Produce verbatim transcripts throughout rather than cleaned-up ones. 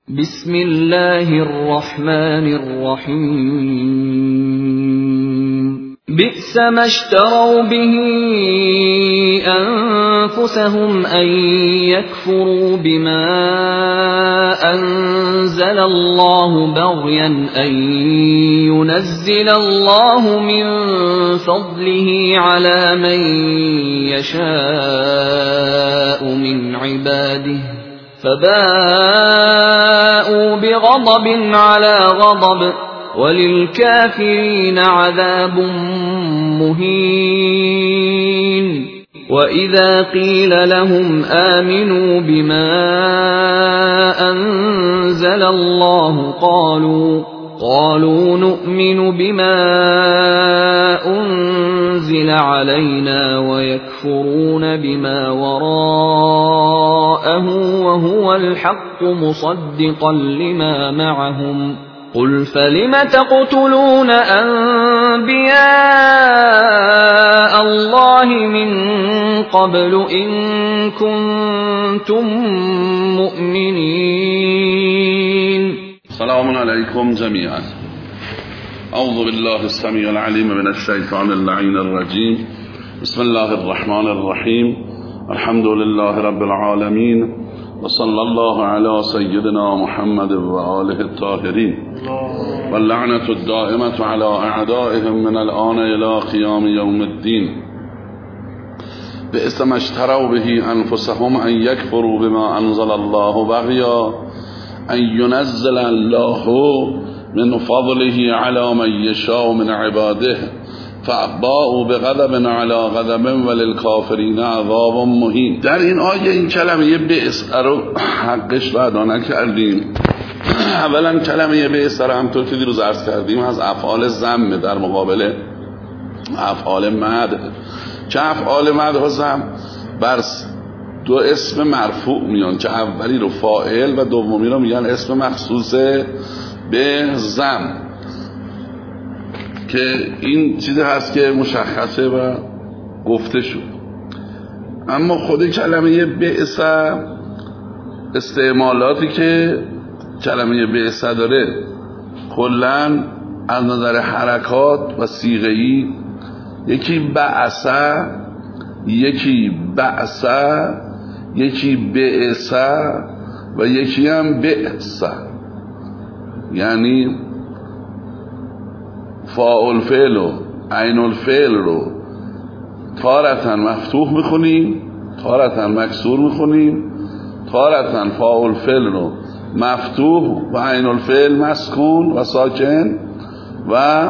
بسم الله الرحمن الرحيم بئس ما اشتروا به أنفسهم أن يكفروا بما أنزل الله بغيا أن ينزل الله من فضله على من يشاء من عباده فباءوا بغضب على غضب وللكافرين عذاب مهين وإذا قيل لهم آمنوا بما أنزل الله قالوا قالوا نؤمن بما أنزل علينا ويكفرون بما وراءه وهو الحق مصدقا لما معهم قل فلم تقتلون أنبياء الله من قبل إن كنتم مؤمنين. سلام علیکم جميعا. اعوذ بالله السميع العليم من الشيطان اللعين الرجيم. بسم الله الرحمن الرحيم. الحمد لله رب العالمين وصلى الله على سيدنا محمد وآله الطاهرين واللعنة الدائمة على أعدائهم من الآن إلى قيام يوم الدين. بئس ما اشتروا به أنفسهم أن يكفروا بما أنزل الله بغيا أن ينزل الله من فضله على من يشاء من عباده فباءوا بغضب على غضب وللكافرین عذاب مهین. در این آیه این کلمه بئس رو حقش رو ادا نکردیم. اولا کلمه بئس رو همطور که دیروز عرض کردیم از افعال ذم در مقابل افعال مدح، که افعال مدح و ذم بر دو اسم مرفوع میان که اولی رو فاعل و دومی رو میگن اسم مخصوص به ذم، که این چیزی هست که مشخصه و گفته شد. اما خود کلمه بئس استعمالاتی که کلمه بئس داره کلاً از نظر حرکات و صیغه‌ای یکی بعث، یکی بعث، یکی بئس و یکی هم بئس، یعنی فاعل فعل و عین الفعل رو تارةً مفتوح میخونیم، تارةً مکسور میخونیم، تارةً فاعل فعل رو مفتوح و عین الفعل مسکون و ساکن و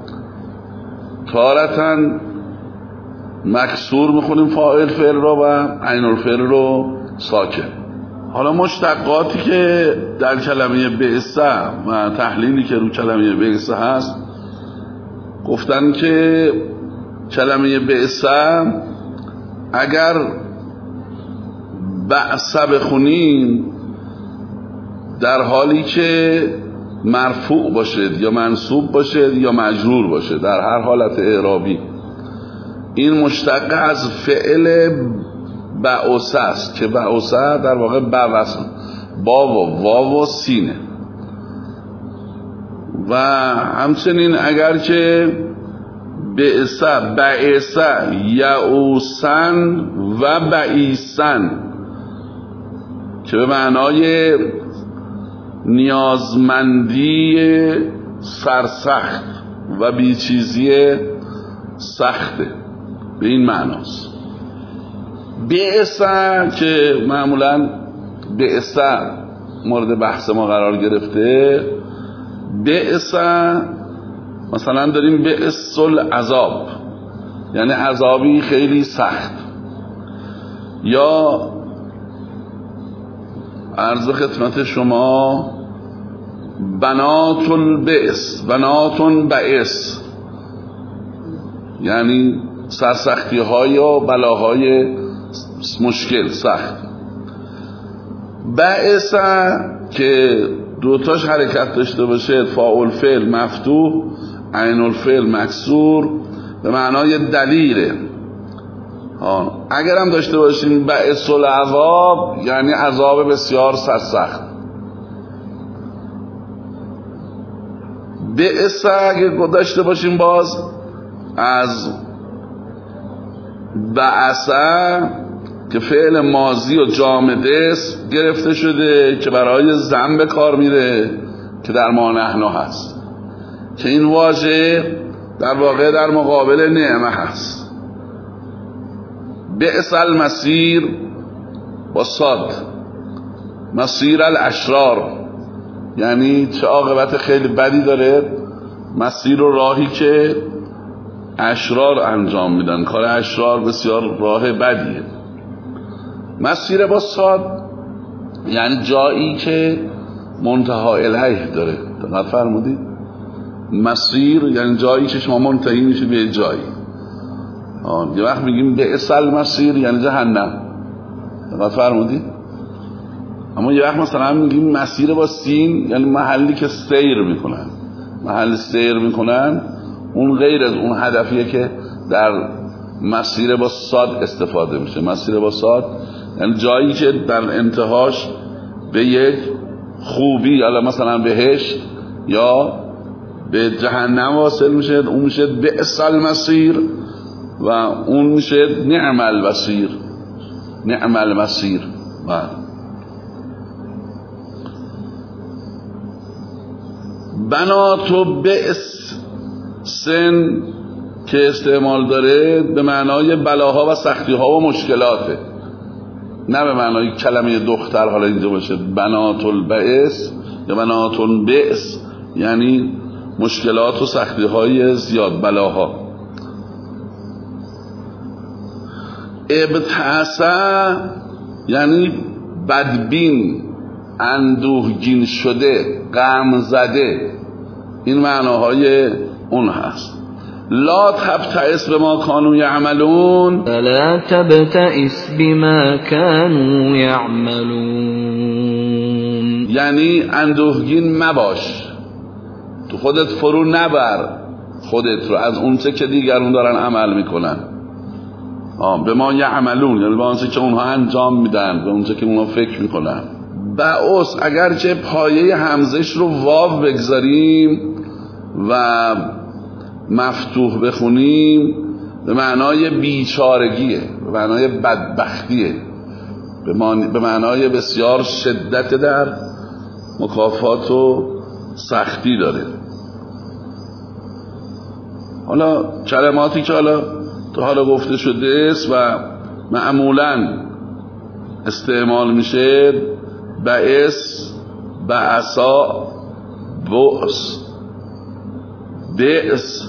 تارةً مکسور میخونیم فاعل فعل رو و عین الفعل رو ساکن. حالا مشتقاتی که در کلمه بئس و تحلیلی که رو کلمه بئس هست گفتن که کلمه بئس اگر بعث بخونیم در حالی که مرفوع باشد یا منصوب باشد یا مجرور باشد، در هر حالت اعرابی این مشتق از فعل بعث است که بعث در واقع بعث با و واو و سینه. و همچنین اگر که بعث بعث یعوسن و بعیسن که به معنای نیازمندی سرسخت و بیچیزی سخته، به این معناست. بئس که معمولا بئس مورد بحث ما قرار گرفته، بئس مثلا داریم بئس العذاب یعنی عذابی خیلی سخت، یا عرض خدمت شما بنات البئس، بنات بئس یعنی سرسختی های و بلاهای مشکل سخت. بعث که دوتاش حرکت داشته باشه، فاعل فعل مفتوح عین الفعل مکسور به معنای دلیله. اگر هم داشته باشیم بعث العذاب یعنی عذاب بسیار سخت. بئس اگه داشته باشیم باز از بعث که فعل ماضی و جامد است گرفته شده که برای ضم به کار میره که در ما نحن هست، که این واژه در واقع در مقابل نعمه هست. بئس المصیر با صاد، مصیر الاشرار، یعنی چه عاقبت خیلی بدی داره مسیر و راهی که اشرار انجام میدن. کار اشرار بسیار راه بدیه. مسیر با صاد یعنی جایی که منتها الیه داره. دقت فرمودید؟ مسیر یعنی جایی که شما منتهی میشید به جایی. آه. یه وقت میگیم بئس المصیر یعنی جهنم. دقت فرمودید؟ اما یه وقت مثلا میگیم مسیر با سین یعنی محلی که سیر میکنن. محل سیر میکنن اون غیر از اون هدفیه که در مسیر با صاد استفاده میشه. مسیر با صاد یعنی جایی که در انتهاش به یک خوبی، یا مثلا بهشت یا به جهنم واصل میشه، اون میشه بئس المصیر و اون میشه نعم المصیر. نعم المصیر. بنات و بئس سن که استعمال داره به معنای بلاها و سختیها و مشکلاته، نه به معنای کلمه دختر. حالا اینجا باشه بنات البئس یا بنات البئس یعنی مشکلات و سختیهای زیاد، بلاها. ابتعصا یعنی بدبین، اندوهگین شده، غم زده. این معناهای اون هست. لا تبتئس بما كانوا يعملون، لا تبتئس بما كانوا يعملون، یعنی اندوهگین مباش، تو خودت فرو نبر خودت رو از اون چه که دیگرون دارن عمل میکنن. آه به ما یعملون یعنی به اون چه که اونها انجام میدن، به اون چه که اونها فکر میکنن. بعث اگرچه پایه همزش رو واو بگذاریم و مفتوح بخونیم به معنای بیچارگیه، به معنای بدبختیه، به معنای بسیار شدت در مکافات و سختی داره. حالا کلماتی که حالا تا حالا گفته شده است و معمولاً استعمال میشه بعث، بعثا، بعث، بعث،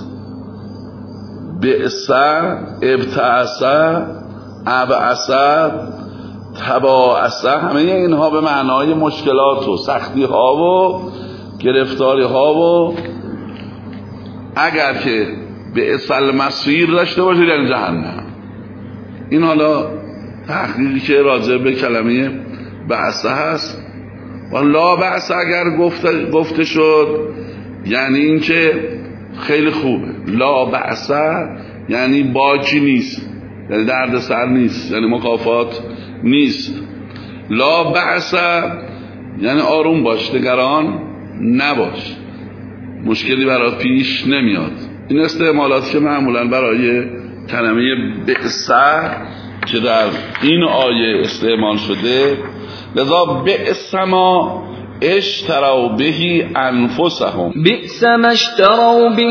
بعثا، ابتعثا، ابعثا، تباعثا، همه اینها به معنای مشکلات و سختی ها و گرفتاری ها و اگر که بئس المصیر داشته باشید یعنی جهنم. این حالا تحقیقی که راجع به کلمه بعث هست. و لا بعث اگر گفته, گفته شد یعنی این که خیلی خوبه. لا بعث یعنی باکی نیست، یعنی درد سر نیست، یعنی مکافات نیست. لا بعث یعنی آروم باش، نگران نباش، مشکلی برات پیش نمیاد. این استعمالات که معمولا برای کلمه بئس که در این آیه استعمال شده. لذا بئس ما اشتروا به انفسهم، بئس ما اشتروا به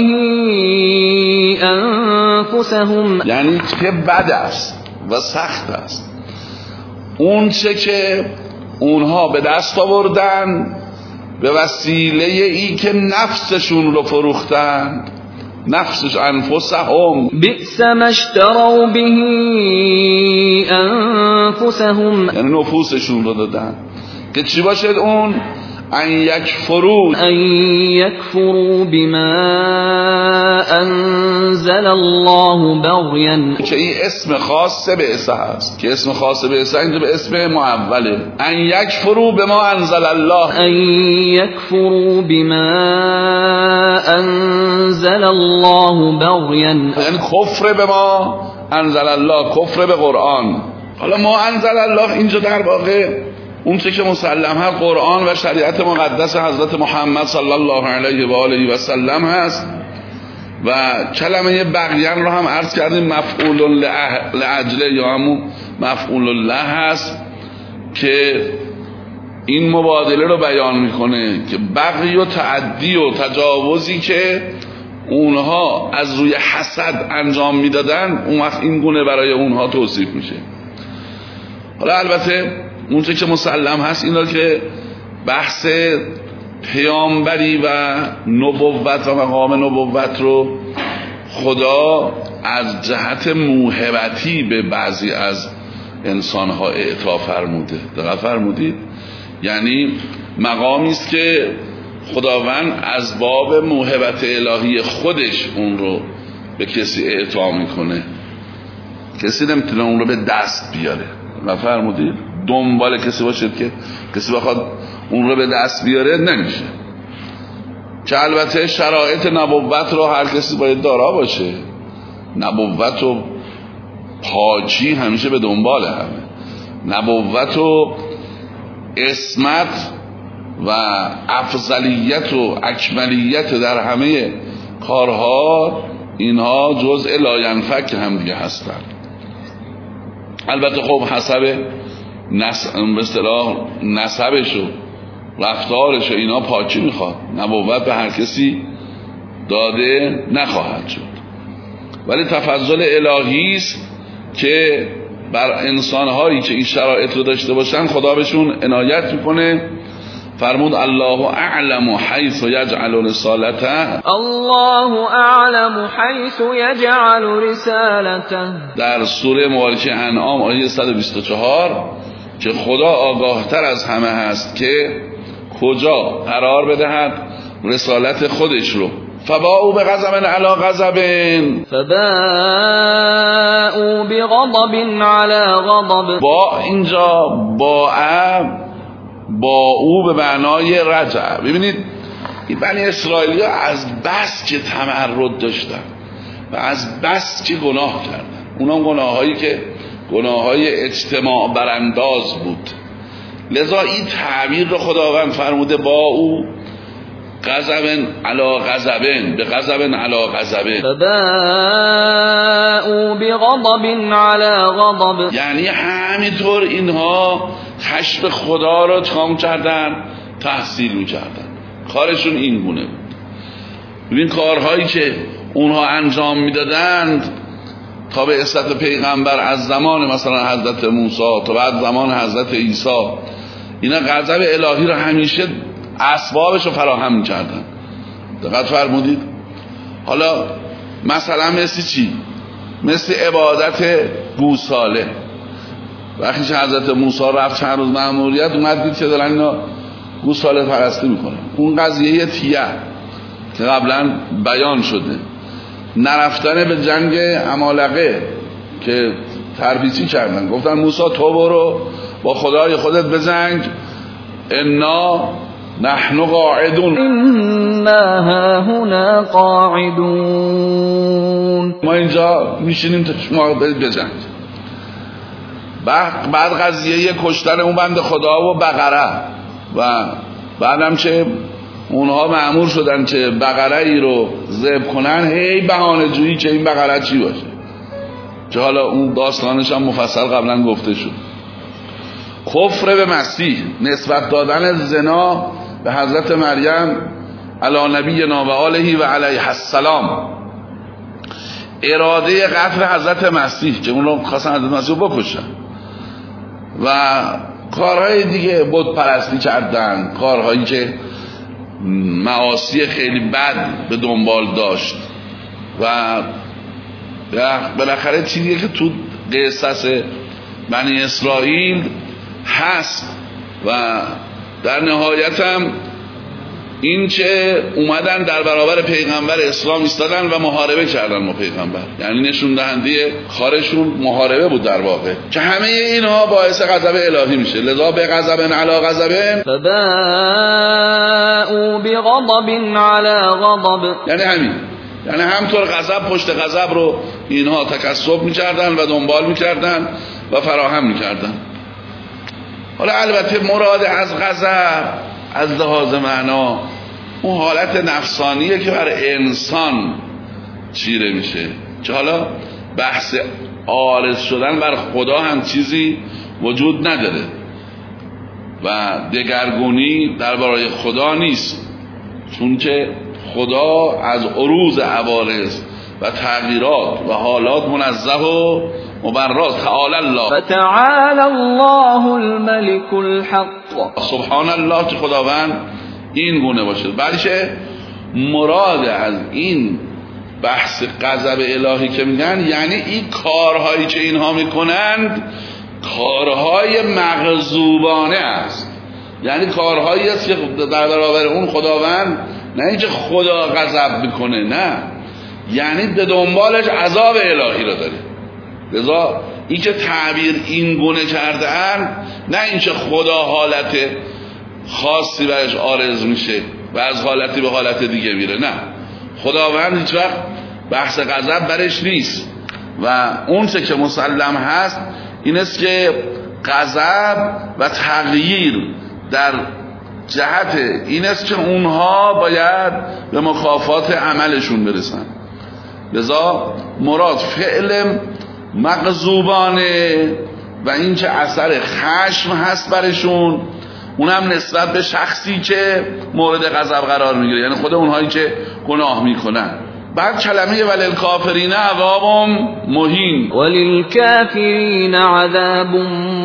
انفسهم یعنی که بد است و سخت است اون چه که اونها به دست آوردن به وسیله ای که نفسشون رو فروختن. نفسش انفسهم، بئس ما اشتروا به انفسهم یعنی نفوسشون رو دادن که چی باشد اون؟ ان یکفروا، ان یکفروا بما انزل الله بغیا، که این اسم خاص بئس هست که اسم خاص بئس اینجا به اسم معوله. ان یکفروا بما انزل الله، ان یکفروا بما انزل الله بغیا، یعنی کفر به ما انزل الله، کفر به قرآن. حالا ما انزل الله اینجا در واقع اون چه که مسلم هست قرآن و شریعت مقدس حضرت محمد صلی الله علیه و آله و سلم هست. و کلمه بغیان رو هم عرض کردیم مفعول لاجله یا همون مفعول الله هست که این مبادله رو بیان میکنه که بغی و تعدی و تجاوزی که اونها از روی حسد انجام میدادن اون وقت این گونه برای اونها توصیف میشه. حالا البته اون چه که مسلم هست اینا که بحث پیامبری و نبوت و مقام نبوت رو خدا از جهت موهبتی به بعضی از انسانها اعطا فرموده. دقیق فرمودید؟ یعنی مقامی است که خداوند از باب موهبت الهی خودش اون رو به کسی اعطا میکنه، کسی نمیتونه اون رو به دست بیاره. و فرمودید دنبال کسی باشید که کسی بخواد اون رو به دست بیاره نمیشه. که البته شرایط نبوت رو هر کسی باید دارا باشه. نبوت و پاکی همیشه به دنبال همه. نبوت و اسمت و افضلیت و اکملیت در همه کارها اینها جزء لاینفک هم دیگه هستن. البته خب حسب نس... به اصطلاح نسبش و رفتارش و اینا پاکی میخواد. نبوت به هر کسی داده نخواهد شد، ولی تفضل الهی است که بر انسانهایی که این شرایط رو داشته باشن خدا بهشون عنایت میکنه. فرمود الله اعلم حیث یجعل رسالته، الله اعلم حیث یجعل رسالته، در سوره مبارکه انعام آیه صد و بیست و چهار که خدا آگاهتر از همه هست که کجا قرار بدهد رسالت خودش رو. فباءوا بغضب علی غضب، فباءوا بغضب علی غضب. با اینجا با با او به معنای رجع. ببینید این بنی اسرائیلی ها از بس که تمرد داشتن و از بس که گناه کردن، اونا گناه هایی که گناه های اجتماع برانداز بود، لذا این تعبیر رو خداوند فرموده با او غضب علی غضب، به غضب علی غضب، فباءوا بغضب علی غضب. یعنی همینطور اینها خشم خدا رو تام کردن، تحصیل میکردن. کارشون این گونه بود. ببین کارهایی که اونها انجام میدادند تا به بعثت پیغمبر از زمان مثلا حضرت موسی تا بعد زمان حضرت عیسی، اینا غضب الهی رو همیشه اسبابش رو فراهم میکردن. دقت فرمودید؟ حالا مثلا مثل چی؟ مثل عبادت گوساله. وقتی که حضرت موسی رفت چند روز مأموریت اومد دید که دارن اینا گوساله پرستی میکنن. اون قضیه تیه که قبلا بیان شده، نرفتن به جنگ عمالقه که تربیتی کردن، گفتن موسی تو برو با خدای خودت بجنگ، انا نحن قاعدون، انا ها هنا قاعدون، ما اینجا میشینیم تا شما برید بجنگ. بعد بعد قضیه کشتن اون بنده خدا و بقره، و بعدم چه اونها مأمور شدن که بقره ای رو ذبح کنن، هی بهانه جویی که این بقره چی باشه، که حالا اون داستانش هم مفصل قبلا گفته شد. کفر به مسیح، نسبت دادن زنا به حضرت مریم علی نبینا و آله و علیه السلام، اراده قتل حضرت مسیح که اون رو خواستن حضرت مسیح رو بکشن، و کارهای دیگه بت پرستی کردن، کارهایی که معاصی خیلی بد به دنبال داشت. و بالاخره چیزیه که تو قصص بنی اسرائیل هست. و در نهایت هم این که اومدن در برابر پیغمبر اسلام ایستادن و محاربه کردن با پیغمبر، یعنی نشون دهنده کارشون محاربه بود در واقع، که همه اینها باعث غضب الهی میشه. لذا به غضب علی غضب، فباءوا بغضب علی غضب، یعنی همین، یعنی همطور غضب پشت غضب رو اینها تکسب میکردن و دنبال میکردن و فراهم میکردن. حالا البته مراد از غضب از لحاظ معنا اون حالت نفسانیه که بر انسان چیره میشه، که حالا بحث عارض شدن بر خدا هم چیزی وجود نداره و دگرگونی درباره خدا نیست، چون که خدا از عروض عوارض و تغییرات و حالات منزه و مبرز. تعالی الله فتعالى الله الملك الحق. سبحان الله که خداوند این گونه باشه. بلکه مراد از این بحث غضب الهی که میگن یعنی این کارهایی که اینها میکنند کارهای مغضوبانه است، یعنی کارهایی است که در برابر اون خداوند نه اینکه خدا غضب میکنه، نه، یعنی به دنبالش عذاب الهی را داره. لذا این که تعبیر این گونه کرده اند نه اینکه خدا حالت خاصی برش عارض میشه و از حالتی به حالت دیگه میره، نه، خداوند هیچ وقت بحث غضب برش نیست و اون چه که مسلم هست این است که غضب و تغییر در جهت این است که اونها باید به مکافات عملشون برسن. لذا مراد فعل مغضوبانه و این که اثر خشم هست برشون، اونم نسبت به شخصی که مورد غضب قرار میگیره، یعنی خود اونهایی که گناه میکنن. بعد کلمه وللکافرین عذاب مهین، وللکافرین عذاب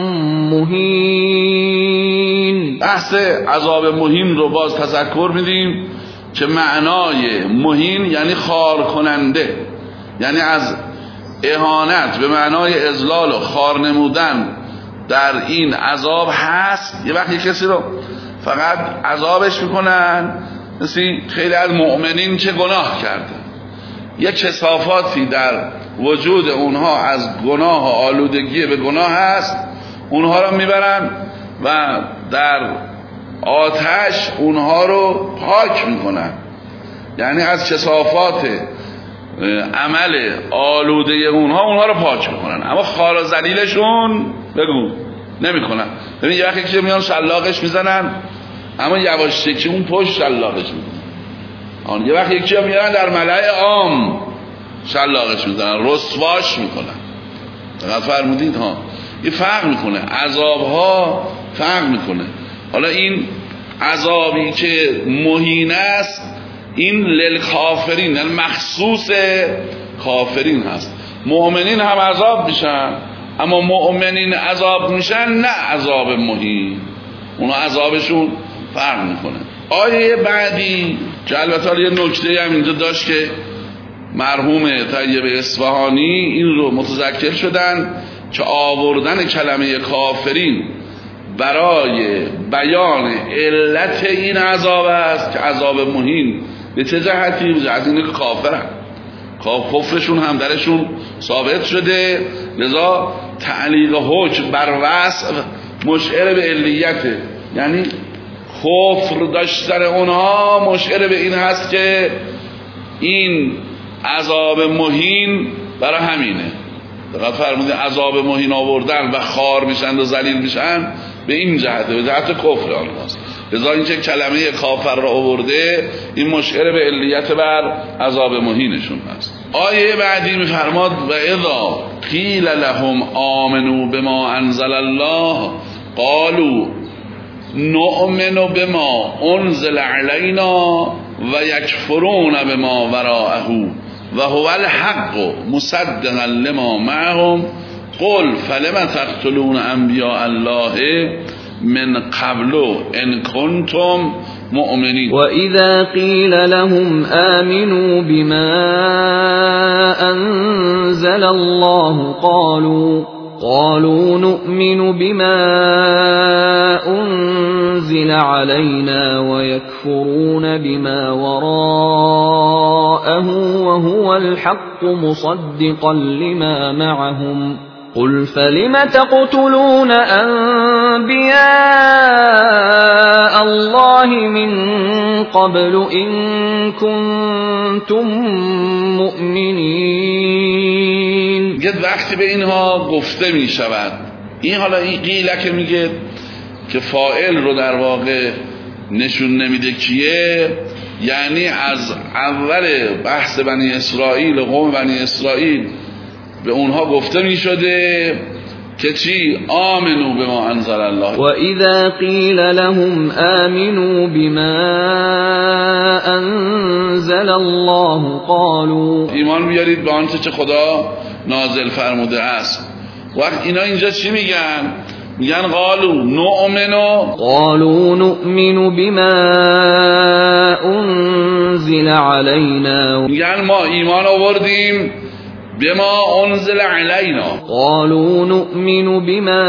مهین. بحث عذاب مهین رو باز تذکر میدیم که معنای مهین یعنی خار کننده، یعنی از اهانت به معنای اذلال و خار نمودن در این عذاب هست. یه وقتی کسی رو فقط عذابش میکنن، مثل خیلی از مؤمنین که گناه کردن، یه کثافاتی در وجود اونها از گناه و آلودگی به گناه هست، اونها رو میبرن و در آتش اونها رو پاک میکنن، یعنی از کثافات عمل آلوده اونها اونها رو پاک میکنن، اما خار و ذلیلشون بگو نمیکنن. ببین یه وقتی که میان شلاقش میزنن اما یواشکی اون پشت شلاقش میزنن، آن یه وقتی یکی میارن در ملأ عام شلاقش میزنن، رسواش میکنن. دقت فرمودید ها، این فرق میکنه، عذابها فرق میکنه. حالا این عذابی که مهین است این للکافرین، یعنی مخصوص کافرین هست. مؤمنین هم عذاب میشن، اما مؤمنین عذاب میشن نه عذاب مهین، اونا عذابشون فرق میکنه. آیه بعدی که البته یه نکته هم اینجا داشت که مرحوم طیب اصفهانی این رو متذکر شدن که آوردن کلمه کافرین برای بیان علت این عذاب است که عذاب مهین به چه جهتی؟ به جهت اینه که کافرن، کفرشون هم درشون ثابت شده، لذا تعلیق حکم بر وصف مشعر به علیته، یعنی کفر داشتن اونها مشعر به این هست که این عذاب مهین برای همینه. دقیق فرمودید، عذاب مهین آوردن و خار میشن و ذلیل میشن به این جهته، به جهت کفر آنهاست. لذا این که کلمه کافر را آورده این مشعر به علیت بر عذاب مهینشون هست. آیه بعدی میفرماد و اذا قیل لهم آمنوا بما انزل الله قالوا نؤمن بما انزل علینا و یکفرون بما وراءه و هو الحق مصدقا لما معهم قل فلم تقتلون انبیاء الله من قبل ان کنتم مؤمنین. وَإِذَا قِيلَ لَهُمْ آمِنُوا بِمَا أَنزَلَ اللَّهُ قَالُوا قَالُوا نُؤْمِنُ بِمَا أُنزِلَ عَلَيْنَا وَيَكْفُرُونَ بِمَا وَرَاءَهُ وَهُوَ الْحَقُّ مُصَدِّقًا لِمَا مَعَهُمْ قُلْ فَلِمَ تَقْتُلُونَ أَنبِيَاءَ اللَّهِ مِن قَبْلُ إِن كُنتُم مُؤْمِنِينَ. میگه وقتی به اینها گفته می شود، این حالا این قیله که میگه که فاعل رو در واقع نشون نمیده کیه، یعنی از اول بحث بنی اسرائیل و قوم بنی اسرائیل به اونها گفته می شده که چی؟ آمنو بما انزل الله. و اذا قیل لهم آمنوا بما انزل الله قالوا، ایمان بیارید به آنچه چه خدا نازل فرموده است. وقت اینا اینجا چی میگن؟ میگن قالوا نؤمنو، قالوا نؤمن بما انزل علینا، میگن ما ایمان آوردیم به ما انزل علینا. قالوا نؤمن بما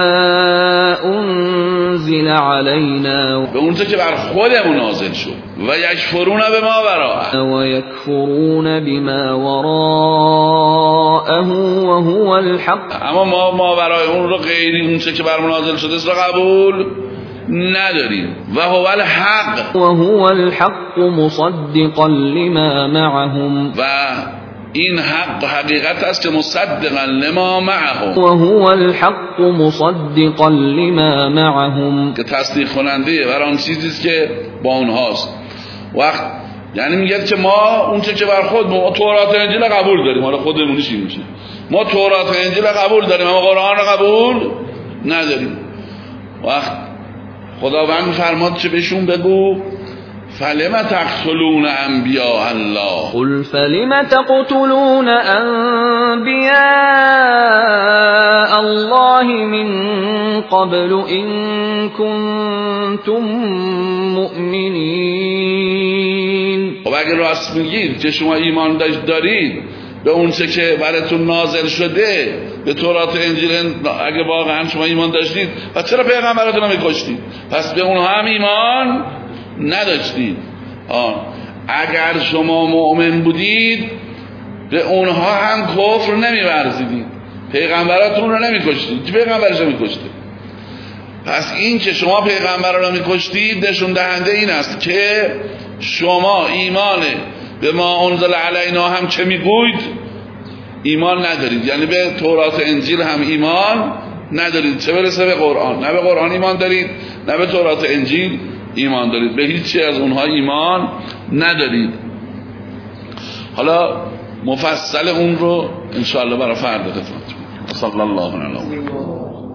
انزل علینا، به اون که بر خودمون نازل شد. و یکفرون به ما وراءه، و یکفرون بما وراءه و هو الحق، اما ما ما ورای اون رو غیری اون که بر نازل شده است رو قبول نداریم. و هو الحق، و هو الحق مصدقا لما معهم، و این حق حقیقت است که مصدقا لما معهم، و هو الحق مصدقا لما معهم، که تصدیق کننده بر آن چیزی است که با اونهاست. وقت یعنی میگه که ما اون چه که بر خود ما تورات و انجیل قبول داریم، حالا خودمونیش این میشه، ما تورات و انجیل قبول داریم اما قرآن رو قبول نداریم. وقت خداوند فرماد چه بهشون بگو؟ فلم تقتلون انبیاء الله، قل فلم تقتلون انبیاء الله من قبل ان کنتم مؤمنین. خب اگر راست میگید که شما ایمان دارید به اون چه که براتون نازل شده، به تورات و انجیل، اگه واقعا شما ایمان داشتید پس چرا پیغمبراتون رو میکشتید؟ پس به اونها هم ایمان نداشتید. آه. اگر شما مؤمن بودید به اونها هم کفر نمیورزیدید، پیغمبراتون رو نمیکشتید. چه پیغمبرش رو میکشته؟ پس این که شما پیغمبر رو میکشتید نشون دهنده این است که شما ایمان به ما انزل علینا هم چه میگوید ایمان ندارید، یعنی به تورات و انجیل هم ایمان ندارید، چه برسه به قرآن. نه به قرآن ایمان دارید نه به تورات و انجیل ایمان دارید، به هیچ چی از اونها ایمان ندارید. حالا مفصل اون رو انشاءالله برای فردا خدمت. صلی الله علیه و